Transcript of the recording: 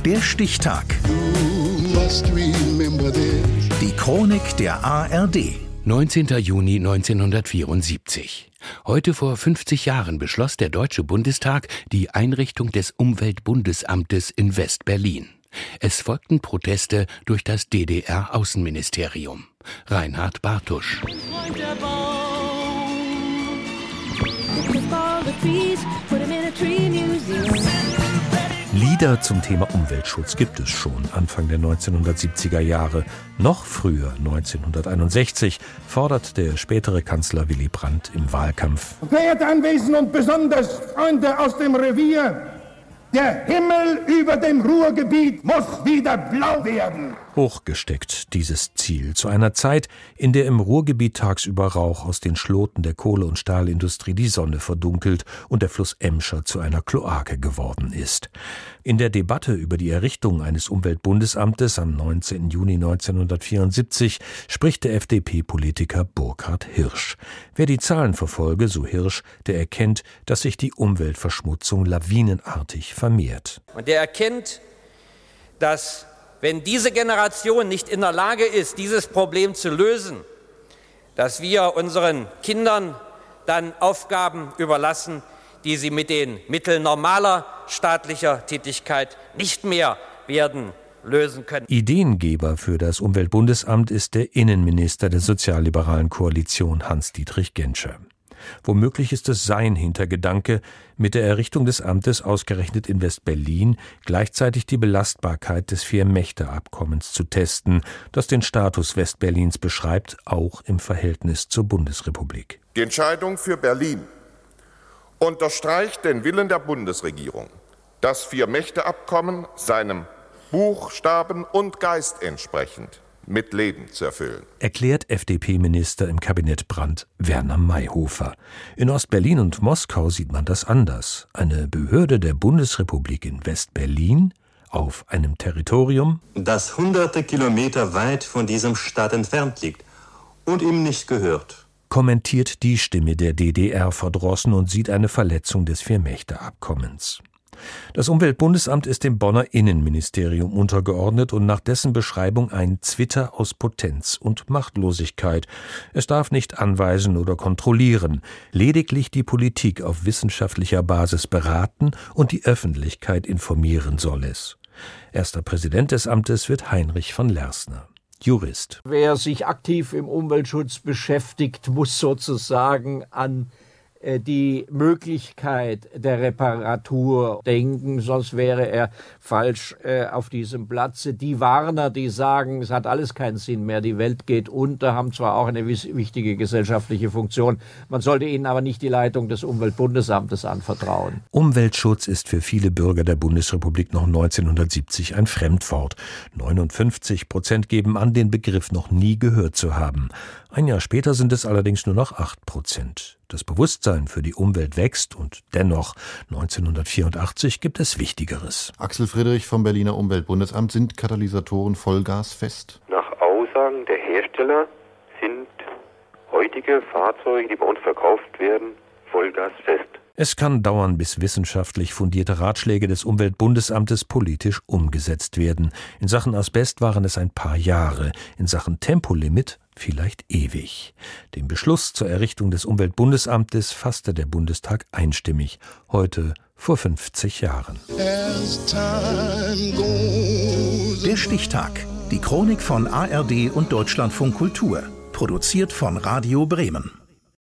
Der Stichtag. Die Chronik der ARD. 19. Juni 1974. Heute vor 50 Jahren beschloss der Deutsche Bundestag die Einrichtung des Umweltbundesamtes in West-Berlin. Es folgten Proteste durch das DDR-Außenministerium. Reinhard Bartusch. Lieder zum Thema Umweltschutz gibt es schon Anfang der 1970er Jahre. Noch früher, 1961, fordert der spätere Kanzler Willy Brandt im Wahlkampf: Verehrte Anwesende und besonders Freunde aus dem Revier, der Himmel über dem Ruhrgebiet muss wieder blau werden. Hochgesteckt dieses Ziel zu einer Zeit, in der im Ruhrgebiet tagsüber Rauch aus den Schloten der Kohle- und Stahlindustrie die Sonne verdunkelt und der Fluss Emscher zu einer Kloake geworden ist. In der Debatte über die Errichtung eines Umweltbundesamtes am 19. Juni 1974 spricht der FDP-Politiker Burkhard Hirsch. Wer die Zahlen verfolge, so Hirsch, der erkennt, dass sich die Umweltverschmutzung lawinenartig vermehrt. Und der erkennt, dass wenn diese Generation nicht in der Lage ist, dieses Problem zu lösen, dass wir unseren Kindern dann Aufgaben überlassen, die sie mit den Mitteln normaler staatlicher Tätigkeit nicht mehr werden lösen können. Ideengeber für das Umweltbundesamt ist der Innenminister der sozialliberalen Koalition Hans-Dietrich Genscher. Womöglich ist es sein Hintergedanke, mit der Errichtung des Amtes ausgerechnet in West-Berlin gleichzeitig die Belastbarkeit des Vier-Mächte-Abkommens zu testen, das den Status West-Berlins beschreibt, auch im Verhältnis zur Bundesrepublik. Die Entscheidung für Berlin unterstreicht den Willen der Bundesregierung, das Vier-Mächte-Abkommen seinem Buchstaben und Geist entsprechend mit Leben zu erfüllen, erklärt FDP-Minister im Kabinett Brandt Werner Mayhofer. In Ost-Berlin und Moskau sieht man das anders. Eine Behörde der Bundesrepublik in West-Berlin auf einem Territorium, das hunderte Kilometer weit von diesem Staat entfernt liegt und ihm nicht gehört, kommentiert die Stimme der DDR verdrossen und sieht eine Verletzung des Vier-Mächte-Abkommens. Das Umweltbundesamt ist dem Bonner Innenministerium untergeordnet und nach dessen Beschreibung ein Zwitter aus Potenz und Machtlosigkeit. Es darf nicht anweisen oder kontrollieren, lediglich die Politik auf wissenschaftlicher Basis beraten und die Öffentlichkeit informieren soll es. Erster Präsident des Amtes wird Heinrich von Lersner. Jurist. Wer sich aktiv im Umweltschutz beschäftigt, muss sozusagen an die Möglichkeit der Reparatur denken, sonst wäre er falsch auf diesem Platze. Die Warner, die sagen, es hat alles keinen Sinn mehr, die Welt geht unter, haben zwar auch eine wichtige gesellschaftliche Funktion, man sollte ihnen aber nicht die Leitung des Umweltbundesamtes anvertrauen. Umweltschutz ist für viele Bürger der Bundesrepublik noch 1970 ein Fremdwort. 59% geben an, den Begriff noch nie gehört zu haben. Ein Jahr später sind es allerdings nur noch 8%. Das Bewusstsein für die Umwelt wächst und dennoch, 1984 gibt es Wichtigeres. Axel Friedrich vom Berliner Umweltbundesamt: Sind Katalysatoren vollgasfest? Nach Aussagen der Hersteller sind heutige Fahrzeuge, die bei uns verkauft werden, vollgasfest. Es kann dauern, bis wissenschaftlich fundierte Ratschläge des Umweltbundesamtes politisch umgesetzt werden. In Sachen Asbest waren es ein paar Jahre, in Sachen Tempolimit vielleicht ewig. Den Beschluss zur Errichtung des Umweltbundesamtes fasste der Bundestag einstimmig, heute vor 50 Jahren. Der Stichtag. Die Chronik von ARD und Deutschlandfunk Kultur. Produziert von Radio Bremen.